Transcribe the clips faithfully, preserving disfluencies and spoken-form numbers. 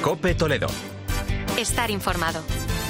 COPE Toledo. Estar informado.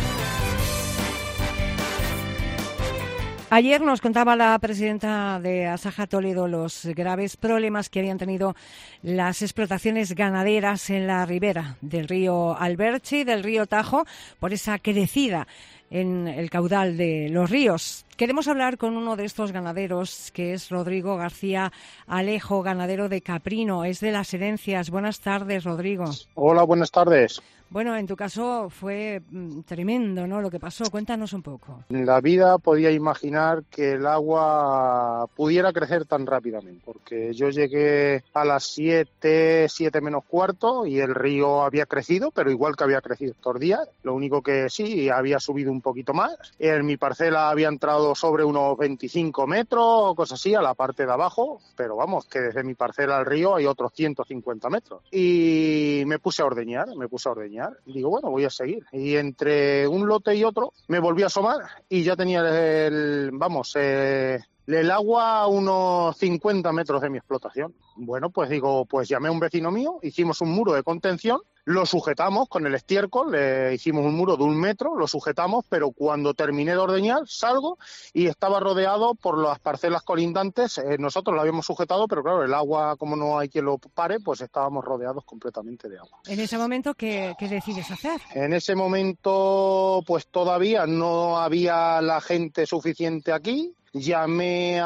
Ayer nos contaba la presidenta de Asaja Toledo los graves problemas que habían tenido las explotaciones ganaderas en la ribera del río Alberche y del río Tajo por esa crecida en el caudal de los ríos. Queremos hablar con uno de estos ganaderos, que es Rodrigo García Alejo, ganadero de Caprino, es de Las Herencias. Buenas tardes, Rodrigo. Hola, buenas tardes. Bueno, en tu caso fue mm, tremendo, ¿no?, lo que pasó. Cuéntanos un poco. En la vida podía imaginar que el agua pudiera crecer tan rápidamente, porque yo llegué a las siete, siete menos cuarto, y el río había crecido, pero igual que había crecido estos días. Lo único que sí, había subido un poquito más. En mi parcela había entrado sobre unos veinticinco metros o cosas así, a la parte de abajo, pero vamos, que desde mi parcela al río hay otros ciento cincuenta metros. Y me puse a ordeñar, me puse a ordeñar. Y digo, bueno, voy a seguir. Y entre un lote y otro me volví a asomar y ya tenía el, vamos, eh, el agua a unos cincuenta metros de mi explotación. Bueno, pues digo, pues llamé a un vecino mío, hicimos un muro de contención, lo sujetamos con el estiércol, le hicimos un muro de un metro, lo sujetamos, pero cuando terminé de ordeñar salgo y estaba rodeado por las parcelas colindantes. Eh, nosotros lo habíamos sujetado, pero claro, el agua, como no hay quien lo pare, pues estábamos rodeados completamente de agua. En ese momento, ¿qué, qué decides hacer? En ese momento, pues todavía no había la gente suficiente aquí. Llamé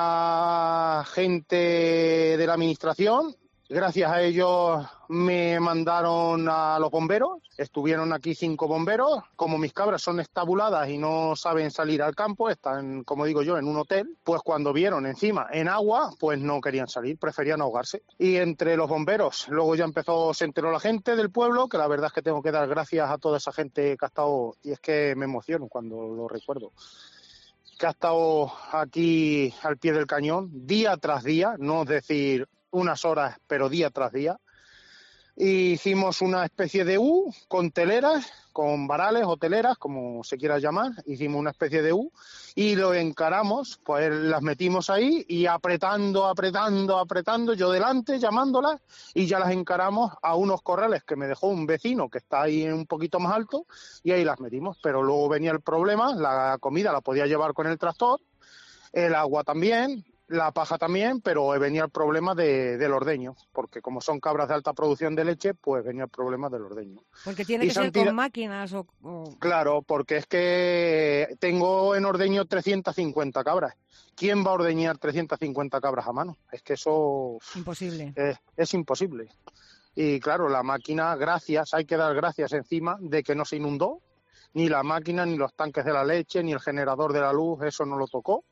a gente de la administración. Gracias a ellos me mandaron a los bomberos. Estuvieron aquí cinco bomberos. Como mis cabras son estabuladas y no saben salir al campo, están, como digo yo, en un hotel, pues cuando vieron encima en agua, pues no querían salir, preferían ahogarse. Y entre los bomberos, luego ya empezó, se enteró la gente del pueblo, que la verdad es que tengo que dar gracias a toda esa gente que ha estado, y es que me emociono cuando lo recuerdo, que ha estado aquí al pie del cañón, día tras día, no es decir unas horas, pero día tras día. Y hicimos una especie de U con teleras, con varales o teleras, como se quiera llamar. Hicimos una especie de U y lo encaramos, pues las metimos ahí y apretando, apretando, apretando, yo delante llamándolas, y ya las encaramos a unos corrales que me dejó un vecino que está ahí un poquito más alto, y ahí las metimos. Pero luego venía el problema, la comida la podía llevar con el tractor, el agua también, la paja también, pero venía el problema de, del ordeño, porque como son cabras de alta producción de leche, pues venía el problema del ordeño. Porque tiene y que ser tira... con máquinas o, o... Claro, porque es que tengo en ordeño trescientas cincuenta cabras. ¿Quién va a ordeñar trescientas cincuenta cabras a mano? Es que eso... Imposible. Es, es imposible. Y claro, la máquina, gracias, hay que dar gracias encima de que no se inundó, ni la máquina, ni los tanques de la leche, ni el generador de la luz, eso no lo tocó.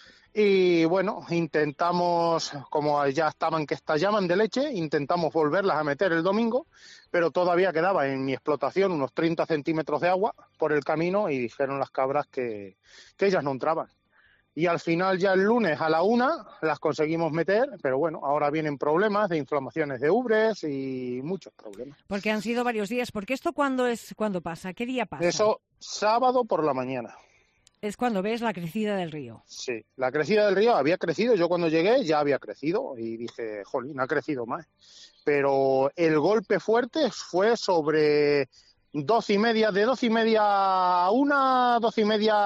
Y bueno, intentamos, como ya estaban que estallaban de leche, intentamos volverlas a meter el domingo, pero todavía quedaba en mi explotación unos treinta centímetros de agua por el camino, y dijeron las cabras que, que ellas no entraban. Y al final, ya el lunes a la una, las conseguimos meter, pero bueno, ahora vienen problemas de inflamaciones de ubres y muchos problemas. Porque han sido varios días. ¿Porque esto cuándo es, cuándo pasa? ¿Qué día pasa? Eso, sábado por la mañana. Es cuando ves la crecida del río. Sí, la crecida del río había crecido. Yo cuando llegué ya había crecido y dije, jolín, ha crecido más. Pero el golpe fuerte fue sobre doce y media, de doce y media a una, doce y media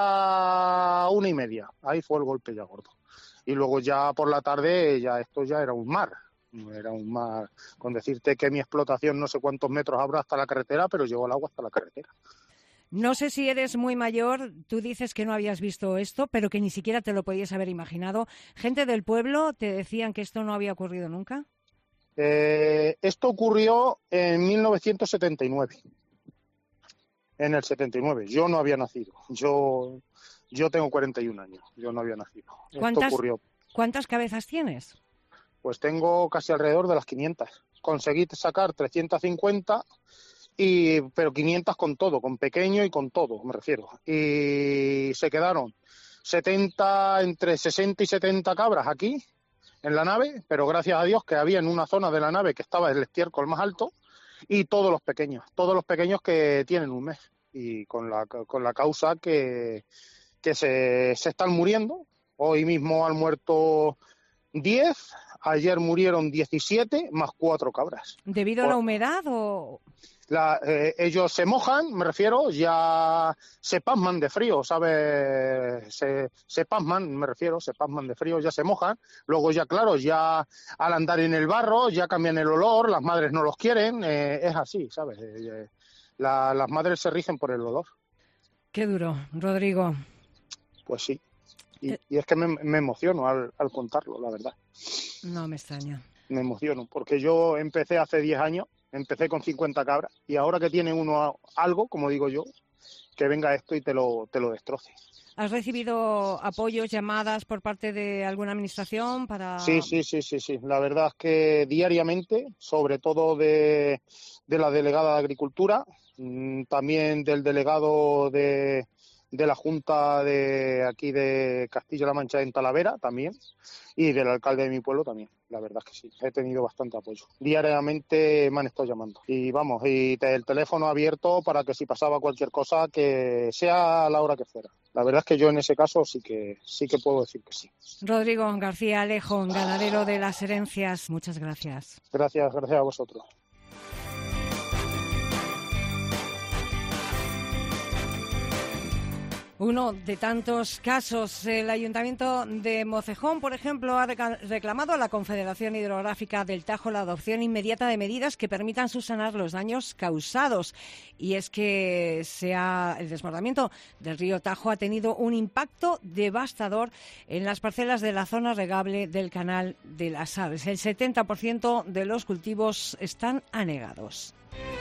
a una y media. Ahí fue el golpe ya gordo. Y luego ya por la tarde, ya esto ya era un mar. Era un mar, con decirte que mi explotación no sé cuántos metros habrá hasta la carretera, pero llegó el agua hasta la carretera. No sé si eres muy mayor, tú dices que no habías visto esto, pero que ni siquiera te lo podías haber imaginado. ¿Gente del pueblo te decían que esto no había ocurrido nunca? Eh, esto ocurrió en mil novecientos setenta y nueve. En el setenta y nueve. Yo no había nacido. Yo, yo tengo cuarenta y un años. Yo no había nacido. ¿Cuántas, esto ocurrió. ¿Cuántas cabezas tienes? Pues tengo casi alrededor de las quinientas. Conseguí sacar trescientas cincuenta... Y, pero quinientas con todo, con pequeño y con todo, me refiero. Y se quedaron setenta, entre sesenta y setenta cabras aquí, en la nave, pero gracias a Dios que había en una zona de la nave que estaba el estiércol más alto, y todos los pequeños, todos los pequeños que tienen un mes, y con la, con la causa que, que se, se están muriendo. Hoy mismo han muerto diez, ayer murieron diecisiete, más cuatro cabras. ¿Debido a la humedad o...? La, eh, ellos se mojan, me refiero, ya se pasman de frío, ¿sabes? Se, se pasman, me refiero, se pasman de frío, ya se mojan. Luego ya, claro, ya al andar en el barro, ya cambian el olor, las madres no los quieren, eh, es así, ¿sabes? Eh, la, las madres se rigen por el olor. Qué duro, Rodrigo. Pues sí, y, y es que me, me emociono al, al contarlo, la verdad. No me extraña. Me emociono, porque yo empecé hace diez años, empecé con cincuenta cabras, y ahora que tiene uno algo, como digo yo, que venga esto y te lo, te lo destroce. ¿Has recibido apoyos, llamadas por parte de alguna administración para...? Sí, sí, sí, sí, sí. La verdad es que diariamente, sobre todo de, de la delegada de Agricultura, también del delegado de, de la Junta de aquí de Castilla-La Mancha en Talavera también, y del alcalde de mi pueblo también. La verdad es que sí, he tenido bastante apoyo. Diariamente me han estado llamando. Y vamos, y te, el teléfono abierto para que si pasaba cualquier cosa, que sea a la hora que fuera. La verdad es que yo en ese caso sí que sí que puedo decir que sí. Rodrigo García Alejo, ganadero de Las Herencias, muchas gracias. Gracias, gracias a vosotros. Uno de tantos casos. El Ayuntamiento de Mocejón, por ejemplo, ha reclamado a la Confederación Hidrográfica del Tajo la adopción inmediata de medidas que permitan subsanar los daños causados. Y es que se ha, el desbordamiento del río Tajo ha tenido un impacto devastador en las parcelas de la zona regable del Canal de las Aves. El setenta por ciento de los cultivos están anegados.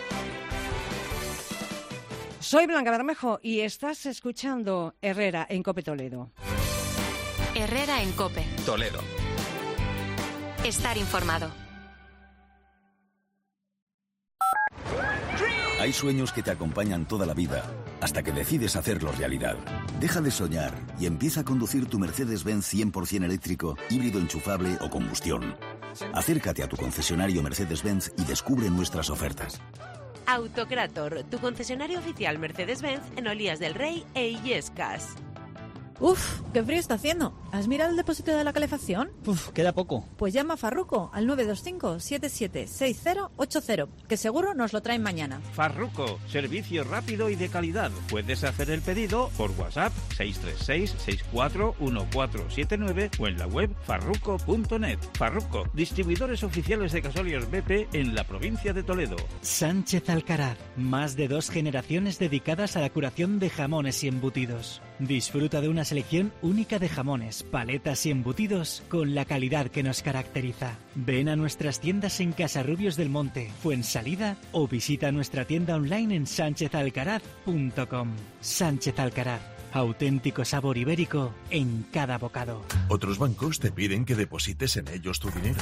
Soy Blanca Bermejo y estás escuchando Herrera en COPE Toledo. Herrera en COPE Toledo. Estar informado. Hay sueños que te acompañan toda la vida hasta que decides hacerlos realidad. Deja de soñar y empieza a conducir tu Mercedes-Benz cien por ciento eléctrico, híbrido enchufable o combustión. Acércate a tu concesionario Mercedes-Benz y descubre nuestras ofertas. Autocrator, tu concesionario oficial Mercedes-Benz en Olías del Rey e Illescas. Uf, qué frío está haciendo. ¿Has mirado el depósito de la calefacción? Uf, queda poco. Pues llama a Farruco al nueve dos cinco, siete siete seis cero ocho cero, que seguro nos lo traen mañana. Farruco, servicio rápido y de calidad. Puedes hacer el pedido por WhatsApp seis tres seis, seis cuatro uno cuatro siete nueve o en la web farruco punto net. Farruco, distribuidores oficiales de gasóleos B P en la provincia de Toledo. Sánchez Alcaraz, más de dos generaciones dedicadas a la curación de jamones y embutidos. Disfruta de una selección única de jamones, paletas y embutidos con la calidad que nos caracteriza. Ven a nuestras tiendas en Casarrubios del Monte, Fuensalida o visita nuestra tienda online en sánchez alcaraz punto com. Sánchez Alcaraz, auténtico sabor ibérico en cada bocado. Otros bancos te piden que deposites en ellos tu dinero.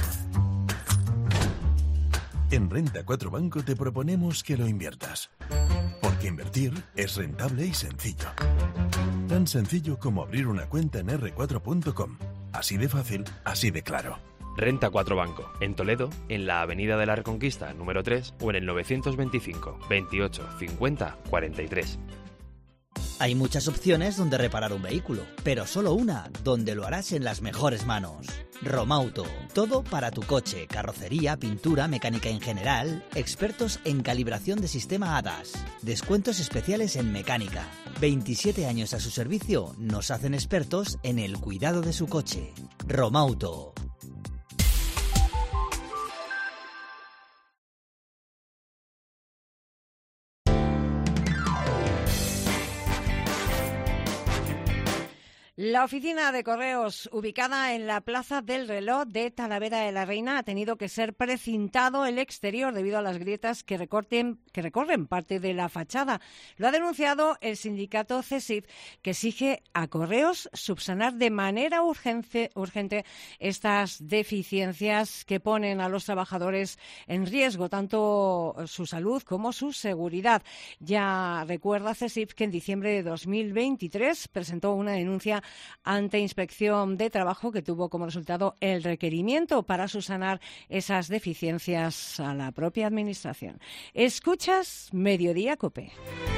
En Renta cuatro Banco te proponemos que lo inviertas. Porque invertir es rentable y sencillo. Tan sencillo como abrir una cuenta en erre cuatro punto com. Así de fácil, así de claro. Renta cuatro Banco, en Toledo, en la Avenida de la Reconquista, número tres, o en el novecientos veinticinco, veintiocho, cincuenta, cuarenta y tres. Hay muchas opciones donde reparar un vehículo, pero solo una donde lo harás en las mejores manos. Romauto, todo para tu coche, carrocería, pintura, mecánica en general, expertos en calibración de sistema A D A S, descuentos especiales en mecánica. veintisiete años a su servicio nos hacen expertos en el cuidado de su coche. Romauto. La oficina de correos, ubicada en la Plaza del Reloj de Talavera de la Reina, ha tenido que ser precintado el exterior debido a las grietas que, recorten, que recorren parte de la fachada. Lo ha denunciado el sindicato CESIF, que exige a Correos subsanar de manera urgente, urgente estas deficiencias que ponen a los trabajadores en riesgo, tanto su salud como su seguridad. Ya recuerda CESIF que en diciembre de dos mil veintitrés presentó una denuncia ante Inspección de Trabajo que tuvo como resultado el requerimiento para subsanar esas deficiencias a la propia Administración. Escuchas Mediodía COPE.